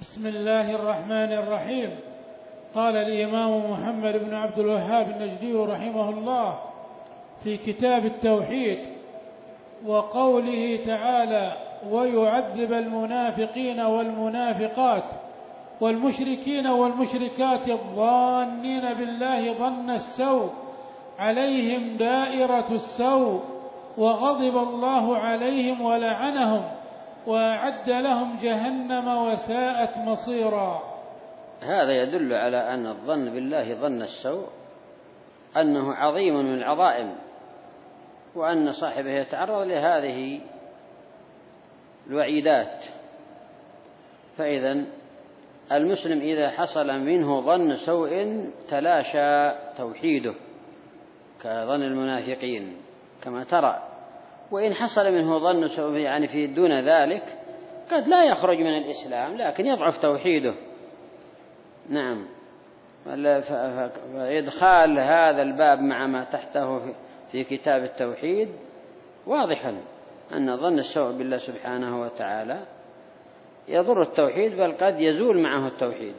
بسم الله الرحمن الرحيم. قال الإمام محمد بن عبد الوهاب النجدي رحمه الله في كتاب التوحيد: وقوله تعالى: ويعذب المنافقين والمنافقات والمشركين والمشركات الظانين بالله ظن السوء عليهم دائرة السوء وغضب الله عليهم ولعنهم وأعد لهم جهنم وساءت مصيرا. هذا يدل على أن الظن بالله ظن السوء أنه عظيم من العظائم، وأن صاحبه يتعرض لهذه الوعيدات. فإذا المسلم إذا حصل منه ظن سوء تلاشى توحيده كظن المنافقين كما ترى، وإن حصل منه ظن سوء يعني في دون ذلك قد لا يخرج من الإسلام لكن يضعف توحيده. نعم، فإدخال هذا الباب مع ما تحته في كتاب التوحيد واضحا أن ظن السوء بالله سبحانه وتعالى يضر التوحيد، بل قد يزول معه التوحيد.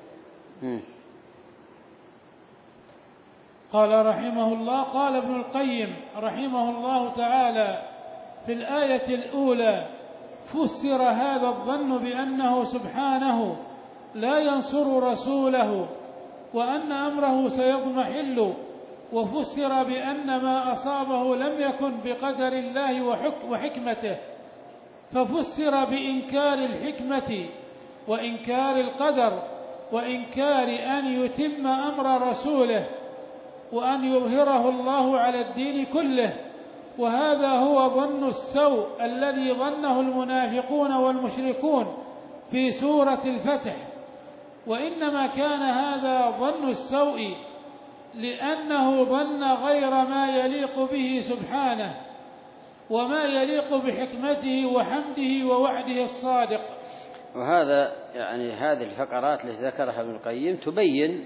قال رحمه الله: قال ابن القيم رحمه الله تعالى في الآية الأولى: فسر هذا الظن بأنه سبحانه لا ينصر رسوله وأن أمره سيضمحل، وفسر بأن ما أصابه لم يكن بقدر الله وحكمته، ففسر بإنكار الحكمة وإنكار القدر وإنكار أن يتم أمر رسوله وأن يظهره الله على الدين كله. وهذا هو ظن السوء الذي ظنه المنافقون والمشركون في سورة الفتح، وإنما كان هذا ظن السوء لأنه ظن غير ما يليق به سبحانه وما يليق بحكمته وحمده ووعده الصادق. وهذا يعني هذه الفقرات التي ذكرها ابن القيم تبين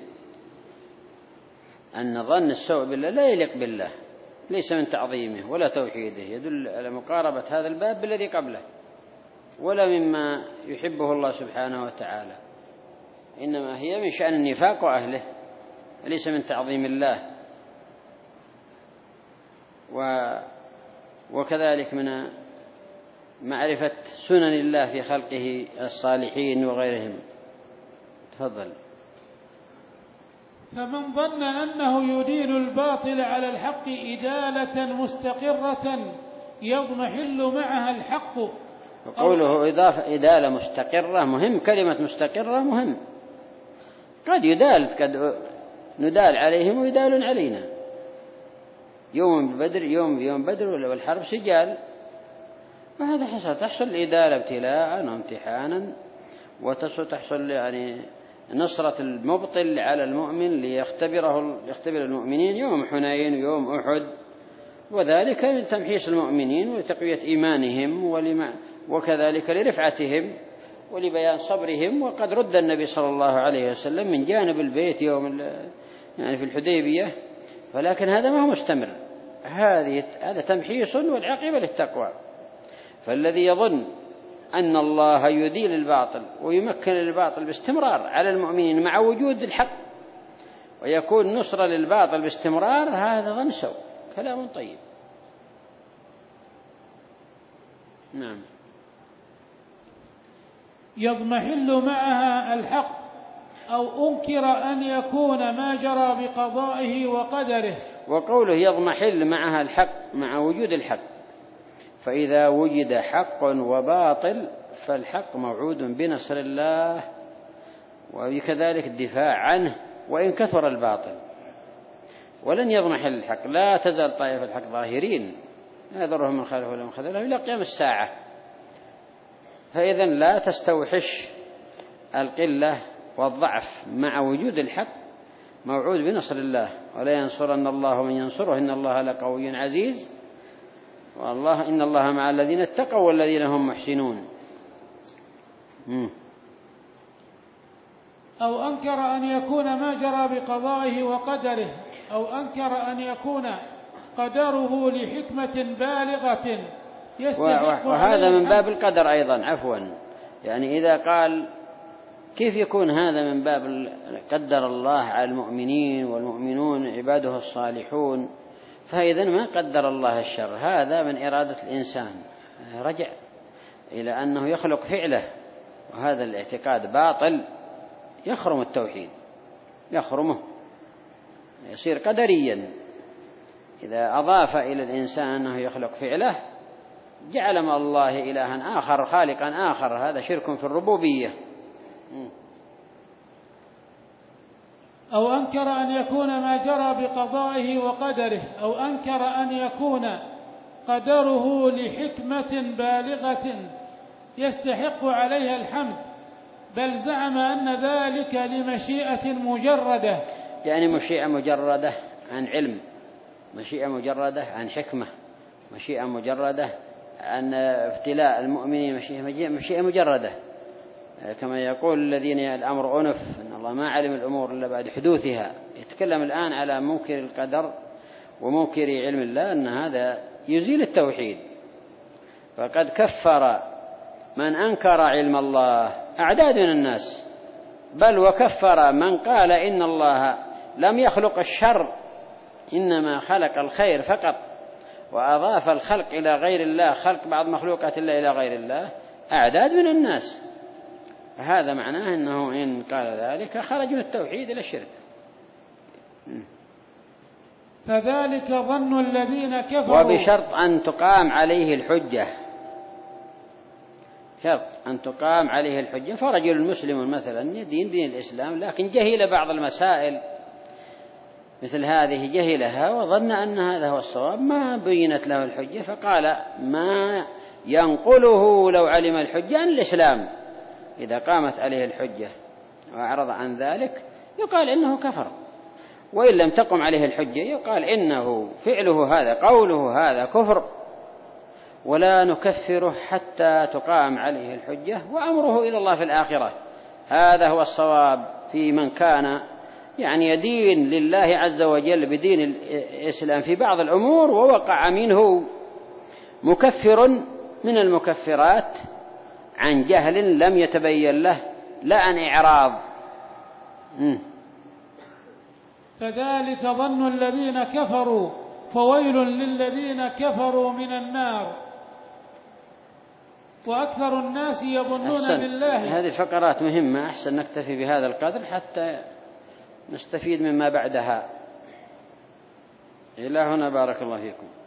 أن ظن السوء بالله لا يليق بالله، ليس من تعظيمه ولا توحيده، يدل على مقاربة هذا الباب بالذي قبله، ولا مما يحبه الله سبحانه وتعالى، إنما هي من شأن النفاق وأهله، ليس من تعظيم الله. وكذلك من معرفة سنن الله في خلقه الصالحين وغيرهم. تفضل. فمن ظن أنه يدين الباطل على الحق إدالة مستقرة يضمحل معها الحق. وقوله إضافة إدالة مستقرة مهم، كلمة مستقرة مهم، قد يدال، قد ندال عليهم ويدالون علينا، يوم بدر يوم بدر والحرب سجال، وهذا تحصل الإدالة ابتلاء وامتحانا، وتحصل يعني نصرة المبطل على المؤمن ليختبر المؤمنين يوم حنين ويوم أحد، وذلك لتمحيص المؤمنين ولتقوية إيمانهم وكذلك لرفعتهم ولبيان صبرهم. وقد رد النبي صلى الله عليه وسلم من جانب البيت يوم يعني في الحديبية، ولكن هذا ما هو مستمر، هذا تمحيص والعاقبة للتقوى. فالذي يظن أن الله يذيل الباطل ويمكن الباطل باستمرار على المؤمنين مع وجود الحق ويكون نصرة للباطل باستمرار، هذا ظن سوء، كلام طيب. نعم. يضمحل معها الحق أو أنكر أن يكون ما جرى بقضائه وقدره. وقوله يضمحل معها الحق مع وجود الحق، فإذا وجد حق وباطل فالحق موعود بنصر الله وكذلك الدفاع عنه وإن كثر الباطل، ولن يضمحل الحق، لا تزال طائفة الحق ظاهرين لا يضرهم من خلفه ولا من خذلهم إلى قيام الساعة. فإذا لا تستوحش القلة والضعف، مع وجود الحق موعود بنصر الله، ولا ينصرن الله من ينصره إن الله لقوي عزيز، والله إن الله مع الذين اتقوا والذين هم محسنون. أو أنكر أن يكون ما جرى بقضائه وقدره، أو أنكر أن يكون قدره لحكمة بالغة يستحق. وهذا من باب القدر أيضا، عفوا، يعني إذا قال كيف يكون هذا من باب قدر الله على المؤمنين والمؤمنون عباده الصالحون؟ فإذا ما قدر الله الشر، هذا من إرادة الإنسان، رجع إلى أنه يخلق فعله، وهذا الاعتقاد باطل، يخرم التوحيد، يخرمه، يصير قدريا. إذا أضاف إلى الإنسان أنه يخلق فعله جعل مع الله إلها آخر، خالقا آخر، هذا شرك في الربوبية. أو أنكر أن يكون ما جرى بقضائه وقدره، أو أنكر أن يكون قدره لحكمة بالغة يستحق عليها الحمد، بل زعم أن ذلك لمشيئة مجردة، يعني مشيئة مجردة عن علم، مشيئة مجردة عن حكمة، مشيئة مجردة عن ابتلاء المؤمنين، مشيئة مجردة، كما يقول الذين الأمر أنف، إن الله ما علم الأمور إلا بعد حدوثها. يتكلم الآن على منكر القدر ومنكر علم الله، أن هذا يزيل التوحيد. فقد كفر من أنكر علم الله أعداد من الناس، بل وكفر من قال إن الله لم يخلق الشر، إنما خلق الخير فقط، وأضاف الخلق إلى غير الله، خلق بعض مخلوقات الله إلى غير الله، أعداد من الناس. هذا معناه أنه إن قال ذلك خرج من التوحيد إلى الشرك. فذلك ظن الذين كفروا، وبشرط أن تقام عليه الحجة، شرط أن تقام عليه الحجة. فرجل مسلم مثلا يدين دين الإسلام لكن جهل بعض المسائل مثل هذه، جهلها وظن أن هذا هو الصواب، ما بينت له الحجة، فقال ما ينقله لو علم الحجة عن الإسلام. إذا قامت عليه الحجة وأعرض عن ذلك يقال إنه كفر، وإن لم تقم عليه الحجة يقال إنه فعله هذا قوله هذا كفر، ولا نكفره حتى تقام عليه الحجة، وأمره إلى الله في الآخرة. هذا هو الصواب في من كان يعني يدين لله عز وجل بدين الإسلام في بعض الأمور ووقع منه مكفر من المكفرات عن جهل لم يتبين له، لا عن إعراض. فذلك ظن الذين كفروا، فويل للذين كفروا من النار. وأكثر الناس يظنون بالله. هذه الفقرات مهمة، أحسن نكتفي بهذا القدر حتى نستفيد مما بعدها. إلى هنا، بارك الله فيكم.